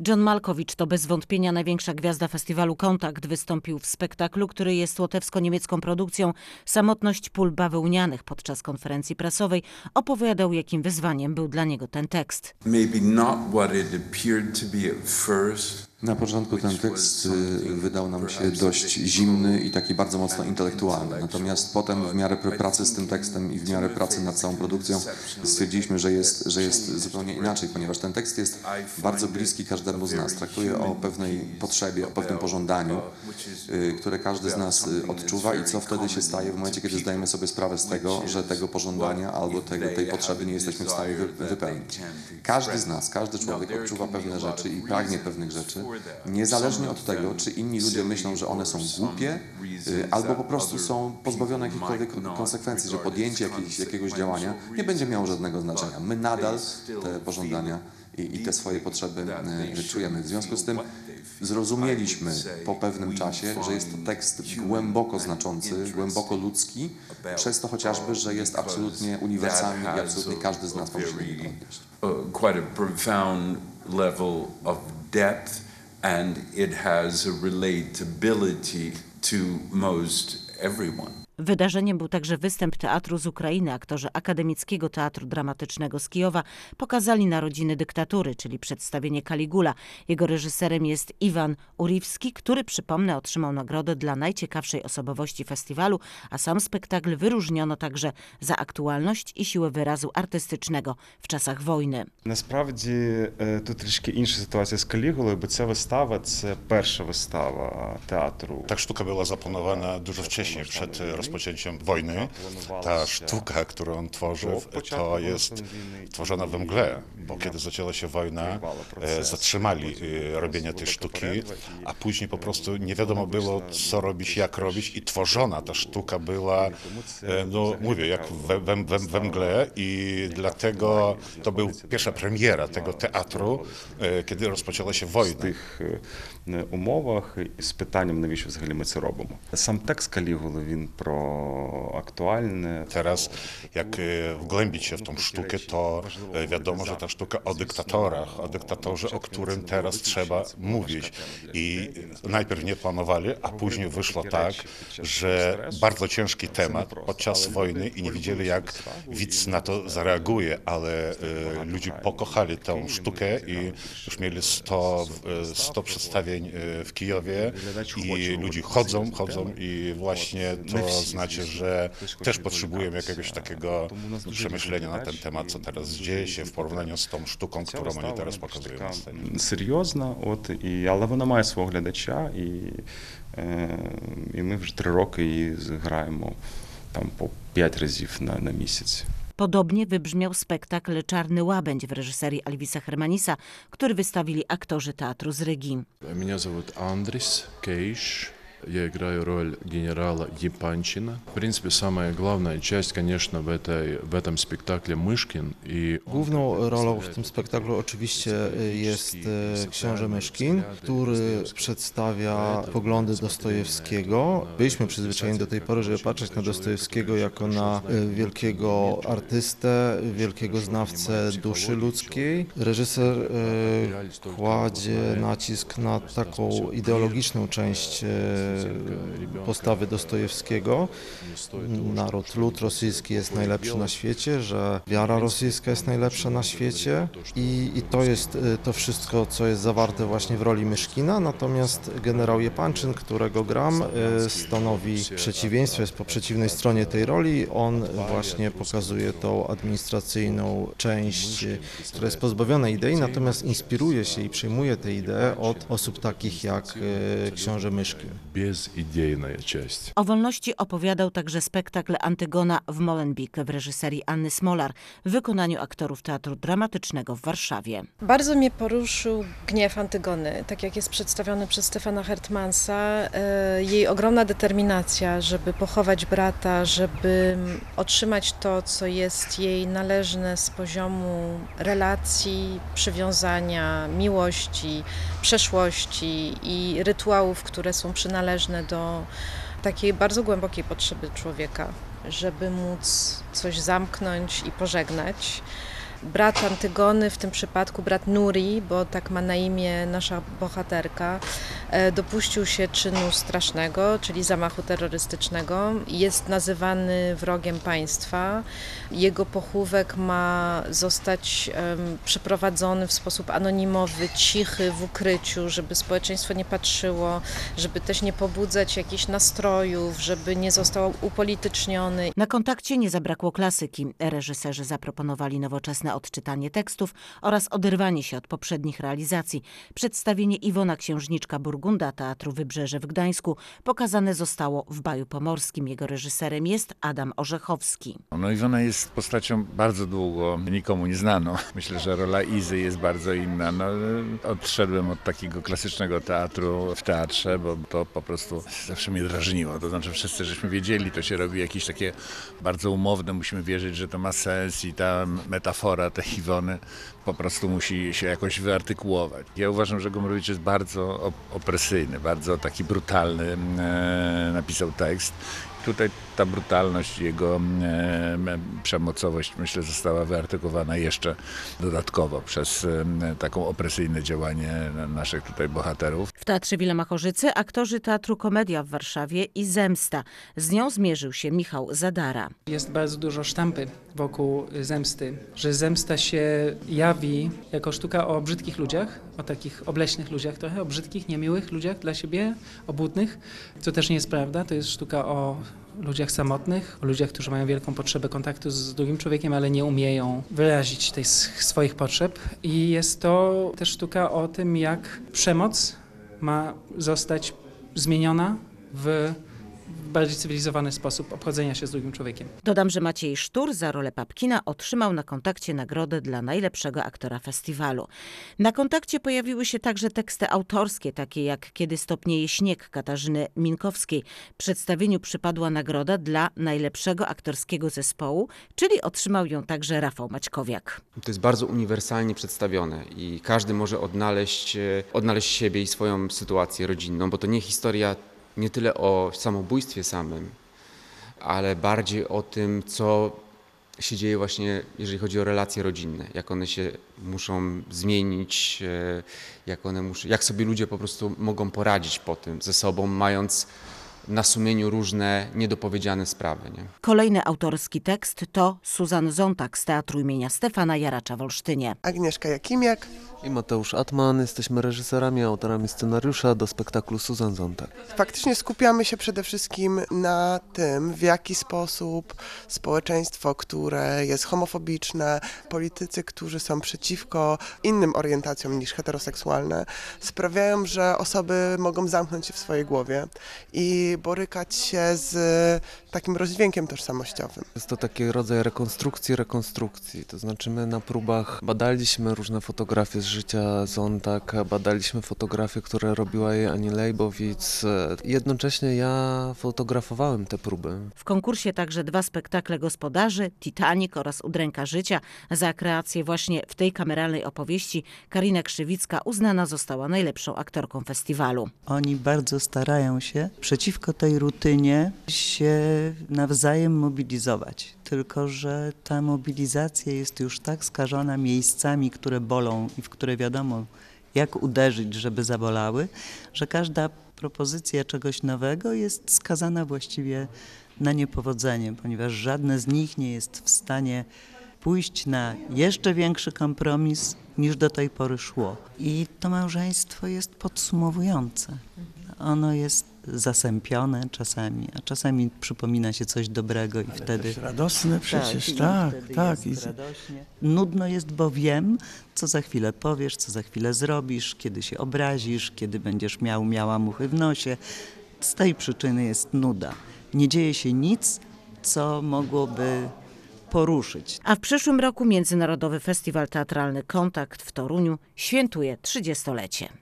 John Malkowicz to bez wątpienia największa gwiazda festiwalu Kontakt. Wystąpił w spektaklu, który jest łotewsko-niemiecką produkcją Samotność pól bawełnianych. Podczas konferencji prasowej opowiadał, jakim wyzwaniem był dla niego ten tekst. Na początku ten tekst wydał nam się dość zimny i taki bardzo mocno intelektualny. Natomiast potem w miarę pracy z tym tekstem i w miarę pracy nad całą produkcją stwierdziliśmy, że jest zupełnie inaczej, ponieważ ten tekst jest bardzo bliski każdemu z nas. Traktuje o pewnej potrzebie, o pewnym pożądaniu, które każdy z nas odczuwa i co wtedy się staje w momencie, kiedy zdajemy sobie sprawę z tego, że tego pożądania albo tej potrzeby nie jesteśmy w stanie wypełnić. Każdy z nas, każdy człowiek odczuwa pewne rzeczy i pragnie pewnych rzeczy, niezależnie od tego, czy inni ludzie myślą, że one są głupie, albo po prostu są pozbawione jakichkolwiek konsekwencji, że podjęcie jakiegoś działania nie będzie miało żadnego znaczenia. My nadal te pożądania i te swoje potrzeby czujemy. W związku z tym zrozumieliśmy po pewnym czasie, że jest to tekst głęboko znaczący, głęboko ludzki, przez to chociażby, że jest absolutnie uniwersalny i absolutnie każdy z nas musi nim odnieść. Quite a profound level of depth, and it has a relatability to most everyone. Wydarzeniem był także występ teatru z Ukrainy. Aktorzy Akademickiego Teatru Dramatycznego z Kijowa pokazali Narodziny dyktatury, czyli przedstawienie Kaligula. Jego reżyserem jest Iwan Uriwski, który, przypomnę, otrzymał nagrodę dla najciekawszej osobowości festiwalu, a sam spektakl wyróżniono także za aktualność i siłę wyrazu artystycznego w czasach wojny. Насправді тут трішки інша ситуація з Калігулою, бо ця вистава – це перша вистава театру. Ta sztuka była zaplanowana dużo wcześniej, przed rozpoczęciem wojny. Ta sztuka, którą on tworzył, to jest tworzona we mgle, bo kiedy zaczęła się wojna, zatrzymali robienie tej sztuki, a później po prostu nie wiadomo było, co robić, jak robić i tworzona ta sztuka była, no mówię, jak we mgle i dlatego to była pierwsza premiera tego teatru, kiedy rozpoczęła się wojna. В тих умовах і з питанням, навіщо взагалі ми це робимо. Сам текст Калігули, він про aktualne. Teraz, jak wgłębić się w tą sztukę, to wiadomo, że ta sztuka o dyktatorach, o dyktatorze, o którym teraz trzeba mówić. I najpierw nie planowali, a później wyszło tak, że bardzo ciężki temat podczas wojny i nie wiedzieli, jak widz na to zareaguje, ale ludzie pokochali tę sztukę i już mieli 100 przedstawień w Kijowie i ludzie chodzą i właśnie to znaczy, że też potrzebujemy jakiegoś takiego przemyślenia na ten temat, co teraz dzieje się w porównaniu z tą sztuką, którą oni teraz pokazują na scenie. Серйозна, але вона має свого глядача, і ми вже 3 роки її граємо там по 5 разів на місяць. Podobnie wybrzmiał spektakl Czarny Łabędź w reżyserii Alvisa Hermanisa, który wystawili aktorzy teatru z Rygi. Меня зовут Андрис Кейш. Я играю роль генерала Епанчина. В принципе, самая главная часть, конечно, в этом спектакле Мышкин. Główną rolą w tym spektaklu oczywiście jest książę Myszkin, który przedstawia poglądy Dostojewskiego. Byliśmy przyzwyczajeni do tej pory, żeby patrzeć na Dostojewskiego jako na wielkiego artystę, wielkiego znawcę duszy ludzkiej. Reżyser kładzie nacisk na taką ideologiczną część postawy Dostojewskiego. Lud rosyjski jest najlepszy na świecie, że wiara rosyjska jest najlepsza na świecie i to jest to wszystko, co jest zawarte właśnie w roli Myszkina, natomiast generał Jepanczyn, którego gram, stanowi przeciwieństwo, jest po przeciwnej stronie tej roli. On właśnie pokazuje tą administracyjną część, która jest pozbawiona idei, natomiast inspiruje się i przyjmuje te idee od osób takich jak książę Myszkin. Безидейная часть. O wolności opowiadał także spektakl Antygona w Molenbeek w reżyserii Anny Smolar w wykonaniu aktorów Teatru Dramatycznego w Warszawie. Bardzo mnie poruszył gniew Antygony, tak jak jest przedstawiony przez Stefana Hertmansa. Jej ogromna determinacja, żeby pochować brata, żeby otrzymać to, co jest jej należne z poziomu relacji, przywiązania, miłości, przeszłości i rytuałów, które są przynależne do takiej bardzo głębokiej potrzeby człowieka, żeby móc coś zamknąć i pożegnać. Brat Antygony, w tym przypadku brat Nuri, bo tak ma na imię nasza bohaterka, dopuścił się czynu strasznego, czyli zamachu terrorystycznego. Jest nazywany wrogiem państwa. Jego pochówek ma zostać przeprowadzony w sposób anonimowy, cichy, w ukryciu, żeby społeczeństwo nie patrzyło, żeby też nie pobudzać jakichś nastrojów, żeby nie został upolityczniony. Na kontakcie nie zabrakło klasyki. Reżyserzy zaproponowali nowoczesne odczytanie tekstów oraz oderwanie się od poprzednich realizacji. Przedstawienie Iwona Księżniczka Burgunda Teatru Wybrzeże w Gdańsku pokazane zostało w Baju Pomorskim. Jego reżyserem jest Adam Orzechowski. No Iwona jest postacią bardzo długo nikomu nieznaną. Myślę, że rola Izy jest bardzo inna. No, odszedłem od takiego klasycznego teatru w teatrze, bo to po prostu zawsze mnie drażniło. To znaczy wszyscy żeśmy wiedzieli, to się robi jakieś takie bardzo umowne, musimy wierzyć, że to ma sens i ta metafora tej Iwony po prostu musi się jakoś wyartykułować. Ja uważam, że Gombrowicz jest bardzo opresyjny, bardzo taki brutalny napisał tekst. Tutaj ta brutalność, jego przemocowość, myślę, została wyartykułowana jeszcze dodatkowo przez taką opresyjne działanie naszych tutaj bohaterów. W Teatrze Wilema-Chorzycy aktorzy Teatru Komedia w Warszawie i Zemsta. Z nią zmierzył się Michał Zadara. Jest bardzo dużo sztampy wokół zemsty, że zemsta się jawi jako sztuka o brzydkich ludziach, o takich obleśnych ludziach trochę, o brzydkich, niemiłych ludziach dla siebie, obłudnych, co też nie jest prawda. To jest sztuka o ludziach samotnych, o ludziach, którzy mają wielką potrzebę kontaktu z drugim człowiekiem, ale nie umieją wyrazić tych swoich potrzeb. I jest to też sztuka o tym, jak przemoc ma zostać zmieniona w bardziej cywilizowany sposób obchodzenia się z drugim człowiekiem. Dodam, że Maciej Sztur za rolę Papkina otrzymał na kontakcie nagrodę dla najlepszego aktora festiwalu. Na kontakcie pojawiły się także teksty autorskie, takie jak Kiedy stopnieje śnieg Katarzyny Minkowskiej. Przedstawieniu przypadła nagroda dla najlepszego aktorskiego zespołu, czyli otrzymał ją także Rafał Maćkowiak. To jest bardzo uniwersalnie przedstawione i każdy może odnaleźć siebie i swoją sytuację rodzinną, bo to nie historia nie tyle o samobójstwie samym, ale bardziej o tym, co się dzieje właśnie, jeżeli chodzi o relacje rodzinne, jak one się muszą zmienić, jak sobie ludzie po prostu mogą poradzić po tym ze sobą, mając na sumieniu różne niedopowiedziane sprawy. Nie? Kolejny autorski tekst to Suzan Zontag z Teatru imienia Stefana Jaracza w Olsztynie. Agnieszka Jakimiak i Mateusz Atman. Jesteśmy reżyserami, autorami scenariusza do spektaklu Suzan Zontag. Faktycznie skupiamy się przede wszystkim na tym, w jaki sposób społeczeństwo, które jest homofobiczne, politycy, którzy są przeciwko innym orientacjom niż heteroseksualne, sprawiają, że osoby mogą zamknąć się w swojej głowie i borykać się z takim rozdźwiękiem tożsamościowym. Jest to taki rodzaj rekonstrukcji, to znaczy my na próbach badaliśmy różne fotografie z życia Zontag, badaliśmy fotografie, które robiła jej Ani Lejbowicz. Jednocześnie ja fotografowałem te próby. W konkursie także 2 spektakle gospodarzy, Titanic oraz Udręka życia. Za kreację właśnie w tej kameralnej opowieści Karina Krzywicka uznana została najlepszą aktorką festiwalu. Oni bardzo starają się przeciwko tej rutynie się nawzajem mobilizować. Tylko że ta mobilizacja jest już tak skażona miejscami, które bolą i w które wiadomo jak uderzyć, żeby zabolały, że każda propozycja czegoś nowego jest skazana właściwie na niepowodzenie, ponieważ żadne z nich nie jest w stanie pójść na jeszcze większy kompromis niż do tej pory szło. I to małżeństwo jest podsumowujące. Ono jest zasępione czasami, a czasami przypomina się coś dobrego i wtedy... Też radosne przecież, tak. Jest radośnie. Nudno jest, bo wiem, co za chwilę powiesz, co za chwilę zrobisz, kiedy się obrazisz, kiedy będziesz miała muchy w nosie. Z tej przyczyny jest nuda. Nie dzieje się nic, co mogłoby poruszyć. A w przyszłym roku Międzynarodowy Festiwal Teatralny Kontakt w Toruniu świętuje 30-lecie.